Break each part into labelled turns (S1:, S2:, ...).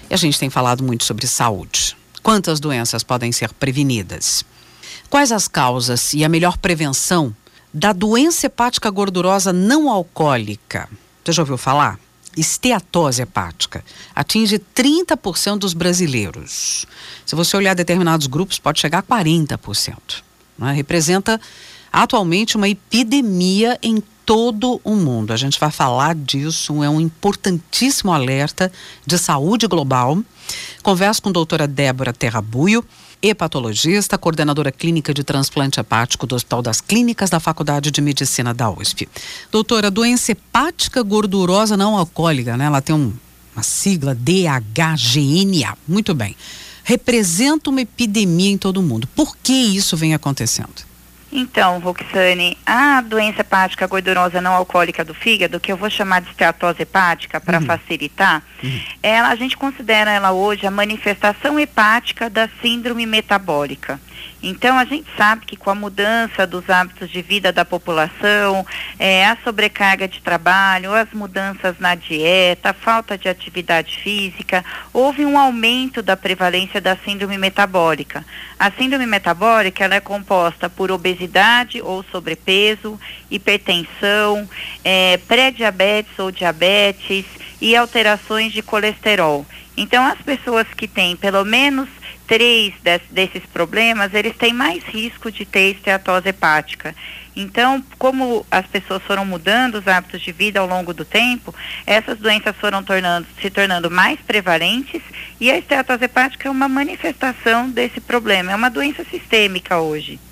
S1: E a gente tem falado muito sobre saúde. Quantas doenças podem ser prevenidas? Quais as causas e a melhor prevenção da doença hepática gordurosa não alcoólica? Você já ouviu falar? Esteatose hepática atinge 30% dos brasileiros. Se você olhar determinados grupos, pode chegar a 40%. Né? Representa atualmente uma epidemia em todo o mundo. A gente vai falar disso, é um importantíssimo alerta de saúde global. Converso com a doutora Débora Terrabuio, hepatologista, coordenadora clínica de transplante hepático do Hospital das Clínicas da Faculdade de Medicina da USP. Doutora, a doença hepática gordurosa não alcoólica, né? Ela tem uma sigla DHGNA. Muito bem. Representa uma epidemia em todo o mundo. Por que isso vem acontecendo?
S2: Então, Roxane, a doença hepática gordurosa não alcoólica do fígado, que eu vou chamar de esteatose hepática para facilitar, a gente considera ela hoje a manifestação hepática da síndrome metabólica. Então, a gente sabe que com a mudança dos hábitos de vida da população, a sobrecarga de trabalho, as mudanças na dieta, a falta de atividade física, houve um aumento da prevalência da síndrome metabólica. A síndrome metabólica, ela é composta por obesidade ou sobrepeso, hipertensão, pré-diabetes ou diabetes e alterações de colesterol. Então, as pessoas que têm pelo menos 3 desses problemas, eles têm mais risco de ter esteatose hepática. Então, como as pessoas foram mudando os hábitos de vida ao longo do tempo, essas doenças foram se tornando mais prevalentes e a esteatose hepática é uma manifestação desse problema, é uma doença sistêmica hoje.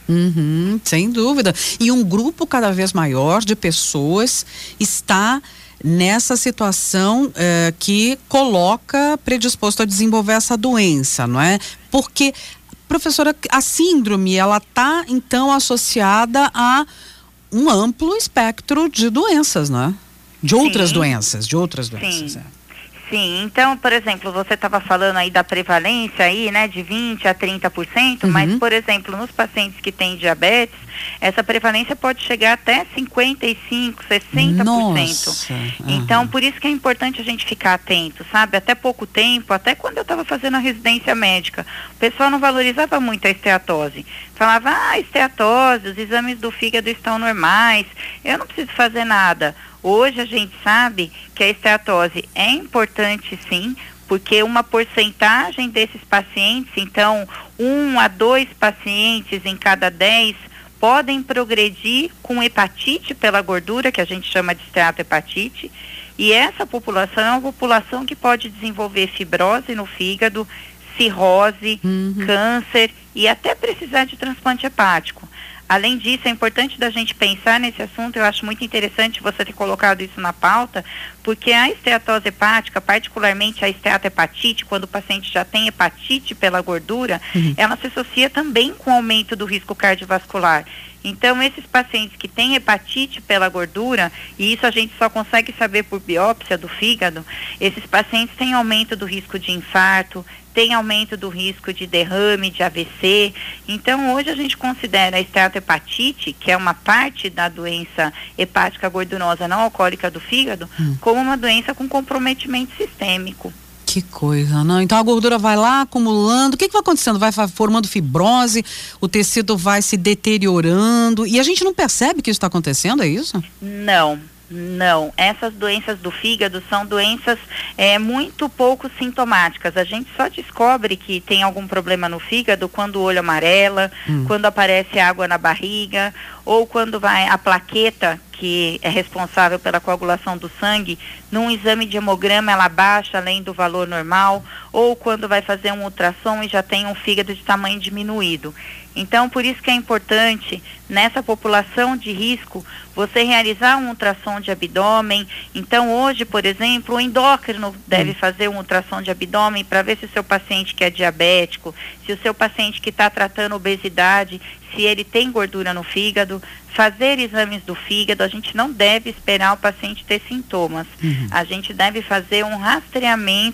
S1: Sem dúvida. E um grupo cada vez maior de pessoas está nessa situação que coloca predisposto a desenvolver essa doença, não é? Porque, professora, a síndrome, ela está, então, associada a um amplo espectro de doenças, não é? De outras doenças. Sim,
S2: então, por exemplo, você estava falando aí da prevalência aí, né, de 20% a 30%, mas, por exemplo, nos pacientes que têm diabetes, essa prevalência pode chegar até 55%, 60%.
S1: Nossa.
S2: Então, por isso que é importante a gente ficar atento, sabe? Até pouco tempo, até quando eu estava fazendo a residência médica, o pessoal não valorizava muito a esteatose. Falava, esteatose, os exames do fígado estão normais, eu não preciso fazer nada. Hoje a gente sabe que a esteatose é importante sim, porque uma porcentagem desses pacientes, então 1 a 2 pacientes em cada 10 podem progredir com hepatite pela gordura, que a gente chama de esteatohepatite, e essa população é uma população que pode desenvolver fibrose no fígado, cirrose, câncer e até precisar de transplante hepático. Além disso, é importante da gente pensar nesse assunto, eu acho muito interessante você ter colocado isso na pauta, porque a esteatose hepática, particularmente a esteatohepatite, quando o paciente já tem hepatite pela gordura, ela se associa também com o aumento do risco cardiovascular. Então, esses pacientes que têm hepatite pela gordura, e isso a gente só consegue saber por biópsia do fígado, esses pacientes têm aumento do risco de infarto, tem aumento do risco de derrame, de AVC. Então, hoje a gente considera a esteatohepatite, que é uma parte da doença hepática gordurosa não alcoólica do fígado, como uma doença com comprometimento sistêmico.
S1: Que coisa, não? Então a gordura vai lá acumulando, o que vai acontecendo? Vai formando fibrose, o tecido vai se deteriorando e a gente não percebe que isso está acontecendo, é isso?
S2: Não, essas doenças do fígado são doenças muito pouco sintomáticas. A gente só descobre que tem algum problema no fígado quando o olho amarela, quando aparece água na barriga, ou quando vai a plaqueta, que é responsável pela coagulação do sangue, num exame de hemograma ela baixa além do valor normal, ou quando vai fazer um ultrassom e já tem um fígado de tamanho diminuído. Então, por isso que é importante, nessa população de risco, você realizar um ultrassom de abdômen. Então, hoje, por exemplo, o endócrino deve fazer um ultrassom de abdômen para ver se o seu paciente que é diabético, se o seu paciente que está tratando obesidade, se ele tem gordura no fígado, fazer exames do fígado. A gente não deve esperar o paciente ter sintomas. A gente deve fazer um rastreamento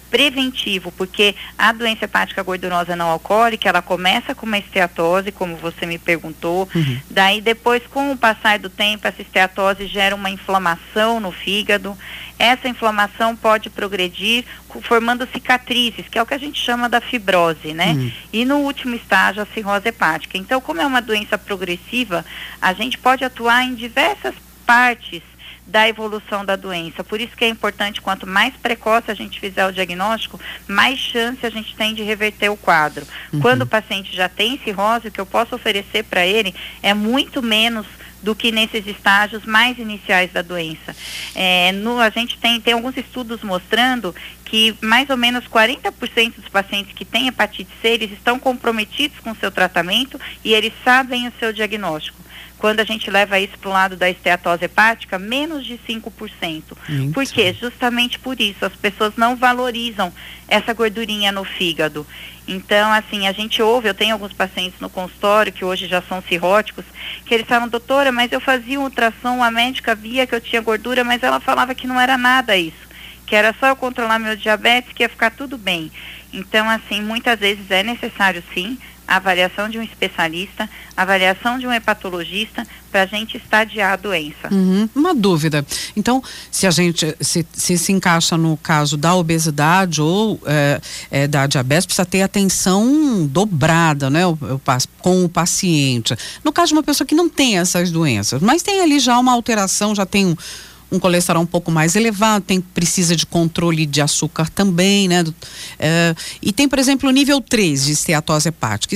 S2: preventivo, porque a doença hepática gordurosa não alcoólica, ela começa com uma esteatose, como você me perguntou, daí depois, com o passar do tempo, essa esteatose gera uma inflamação no fígado, essa inflamação pode progredir formando cicatrizes, que é o que a gente chama da fibrose, né? E no último estágio, a cirrose hepática. Então, como é uma doença progressiva, a gente pode atuar em diversas partes da evolução da doença. Por isso que é importante, quanto mais precoce a gente fizer o diagnóstico, mais chance a gente tem de reverter o quadro. Quando o paciente já tem cirrose, o que eu posso oferecer para ele é muito menos do que nesses estágios mais iniciais da doença. A gente tem alguns estudos mostrando que mais ou menos 40% dos pacientes que têm hepatite C, eles estão comprometidos com o seu tratamento e eles sabem o seu diagnóstico. Quando a gente leva isso para o lado da esteatose hepática, menos de 5%. Por quê? Justamente por isso, as pessoas não valorizam essa gordurinha no fígado. Então, assim, a gente ouve, eu tenho alguns pacientes no consultório, que hoje já são cirróticos, que eles falam, doutora, mas eu fazia um ultrassom, a médica via que eu tinha gordura, mas ela falava que não era nada isso, que era só eu controlar meu diabetes, que ia ficar tudo bem. Então, assim, muitas vezes é necessário, sim, a avaliação de um especialista, a avaliação de um hepatologista, para a gente estadiar a doença.
S1: Uma dúvida. Então, se a gente se encaixa no caso da obesidade ou da diabetes, precisa ter atenção dobrada, né, com o paciente. No caso de uma pessoa que não tem essas doenças, mas tem ali já uma alteração, já tem um colesterol um pouco mais elevado, precisa de controle de açúcar também, né? E tem, por exemplo, o nível 3 de esteatose hepática.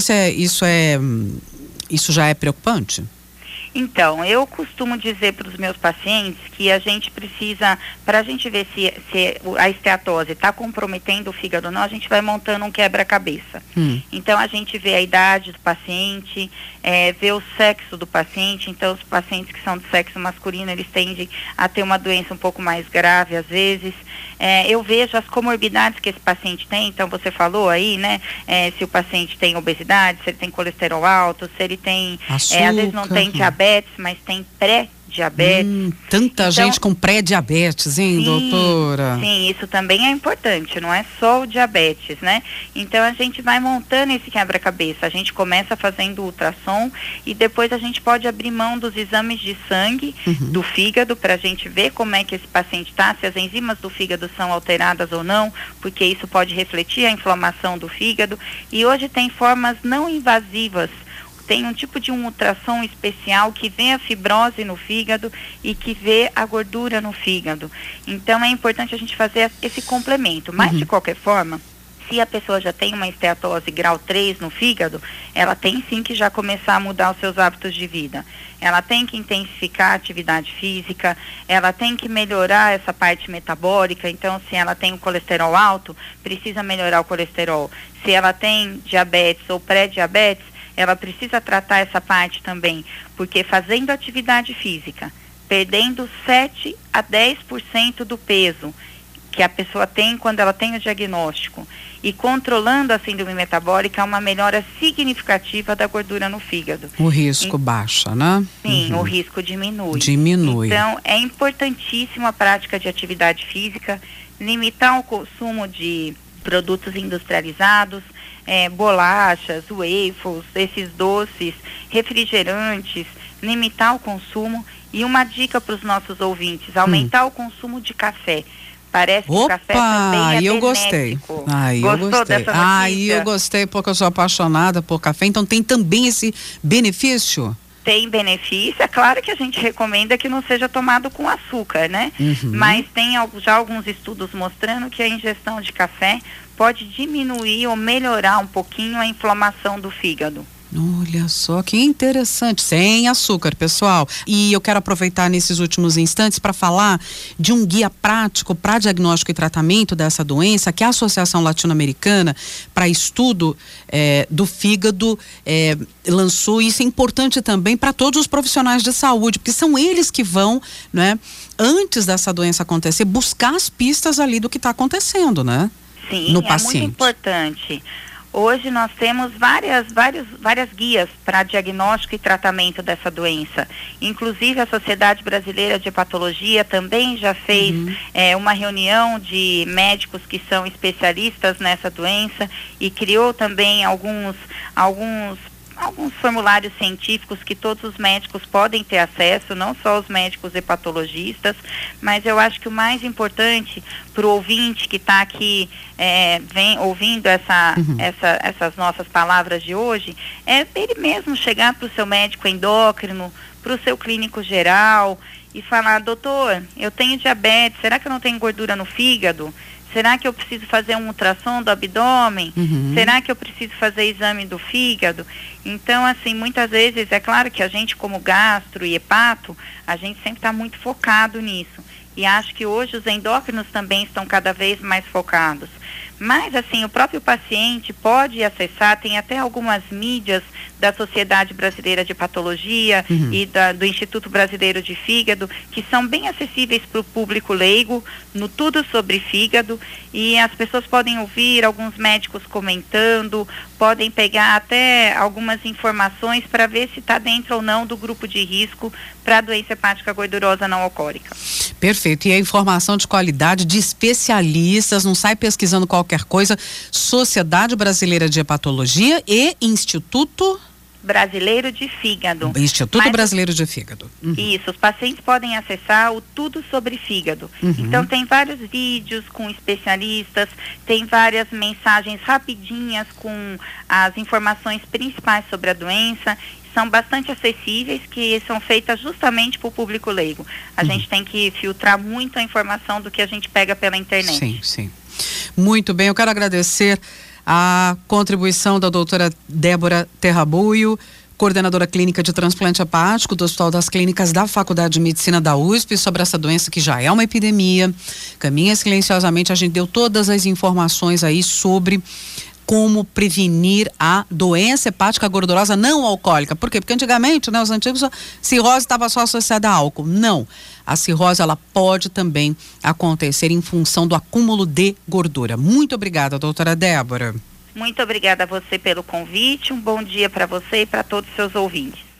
S1: Isso já é preocupante?
S2: Então, eu costumo dizer para os meus pacientes que a gente precisa, para a gente ver se a esteatose está comprometendo o fígado ou não, a gente vai montando um quebra-cabeça. Então, a gente vê a idade do paciente, vê o sexo do paciente. Então, os pacientes que são do sexo masculino, eles tendem a ter uma doença um pouco mais grave às vezes. Eu vejo as comorbidades que esse paciente tem. Então, você falou aí, né, se o paciente tem obesidade, se ele tem colesterol alto, se ele tem, às vezes não tem diabetes, mas tem pré-diabetes.
S1: Tanta gente com pré-diabetes, hein,
S2: sim,
S1: doutora?
S2: Sim, isso também é importante, não é só o diabetes, né? Então a gente vai montando esse quebra-cabeça, a gente começa fazendo ultrassom e depois a gente pode abrir mão dos exames de sangue do fígado para a gente ver como é que esse paciente está, se as enzimas do fígado são alteradas ou não, porque isso pode refletir a inflamação do fígado. E hoje tem formas não invasivas. Tem um tipo de um ultrassom especial que vê a fibrose no fígado e que vê a gordura no fígado. Então é importante a gente fazer esse complemento. Mas de qualquer forma, se a pessoa já tem uma esteatose grau 3 no fígado, ela tem sim que já começar a mudar os seus hábitos de vida. Ela tem que intensificar a atividade física, ela tem que melhorar essa parte metabólica. Então, se ela tem o colesterol alto, precisa melhorar o colesterol. Se ela tem diabetes ou pré-diabetes, ela precisa tratar essa parte também, porque fazendo atividade física, perdendo 7 a 10% do peso que a pessoa tem quando ela tem o diagnóstico e controlando a síndrome metabólica, há uma melhora significativa da gordura no fígado.
S1: O risco baixa, né?
S2: Sim, o risco diminui.
S1: Então,
S2: é importantíssima a prática de atividade física, limitar o consumo de produtos industrializados, bolachas, waffles, esses doces, refrigerantes, limitar o consumo. E uma dica para os nossos ouvintes, aumentar o consumo de café. Parece que o café também é
S1: eu
S2: benéfico.
S1: Gostei.
S2: Gostou dessa notícia?
S1: Eu gostei porque eu sou apaixonada por café, então tem também esse benefício?
S2: Tem benefício, é claro que a gente recomenda que não seja tomado com açúcar, né? Mas tem já alguns estudos mostrando que a ingestão de café pode diminuir ou melhorar um pouquinho a inflamação do fígado.
S1: Olha só, que interessante, sem açúcar, pessoal. E eu quero aproveitar nesses últimos instantes para falar de um guia prático para diagnóstico e tratamento dessa doença que a Associação Latino-Americana para Estudo do Fígado lançou. Isso é importante também para todos os profissionais de saúde, porque são eles que vão, né, antes dessa doença acontecer, buscar as pistas ali do que está acontecendo, né?
S2: Sim,
S1: no paciente.
S2: Muito importante. Hoje nós temos várias guias para diagnóstico e tratamento dessa doença. Inclusive a Sociedade Brasileira de Hepatologia também já fez uma reunião de médicos que são especialistas nessa doença e criou também alguns formulários científicos que todos os médicos podem ter acesso, não só os médicos hepatologistas, mas eu acho que o mais importante para o ouvinte que está aqui vem ouvindo essas nossas palavras de hoje, é ele mesmo chegar para o seu médico endócrino, para o seu clínico geral e falar: doutor, eu tenho diabetes, será que eu não tenho gordura no fígado? Será que eu preciso fazer um ultrassom do abdômen? Será que eu preciso fazer exame do fígado? Então, assim, muitas vezes, é claro que a gente como gastro e hepato, a gente sempre está muito focado nisso. E acho que hoje os endócrinos também estão cada vez mais focados. Mas, assim, o próprio paciente pode acessar, tem até algumas mídias da Sociedade Brasileira de Hepatologia e do Instituto Brasileiro de Fígado, que são bem acessíveis para o público leigo, no Tudo Sobre Fígado, e as pessoas podem ouvir alguns médicos comentando, podem pegar até algumas informações para ver se está dentro ou não do grupo de risco para a doença hepática gordurosa não alcoólica.
S1: Perfeito. E a informação de qualidade de especialistas, não sai pesquisando qualquer coisa. Sociedade Brasileira de Hepatologia e Instituto
S2: Brasileiro de Fígado.
S1: Instituto Brasileiro de Fígado.
S2: Isso, os pacientes podem acessar o Tudo Sobre Fígado. Então tem vários vídeos com especialistas, tem várias mensagens rapidinhas com as informações principais sobre a doença. São bastante acessíveis, que são feitas justamente para o público leigo. A gente tem que filtrar muito a informação do que a gente pega pela internet.
S1: Sim, sim. Muito bem, eu quero agradecer a contribuição da doutora Débora Terrabuio, coordenadora clínica de transplante hepático do Hospital das Clínicas da Faculdade de Medicina da USP, sobre essa doença que já é uma epidemia. Caminha silenciosamente, a gente deu todas as informações aí sobre como prevenir a doença hepática gordurosa não alcoólica. Por quê? Porque antigamente, né, os antigos, a cirrose estava só associada a álcool. Não. A cirrose, ela pode também acontecer em função do acúmulo de gordura. Muito obrigada, doutora Débora.
S2: Muito obrigada a você pelo convite. Um bom dia para você e para todos os seus ouvintes.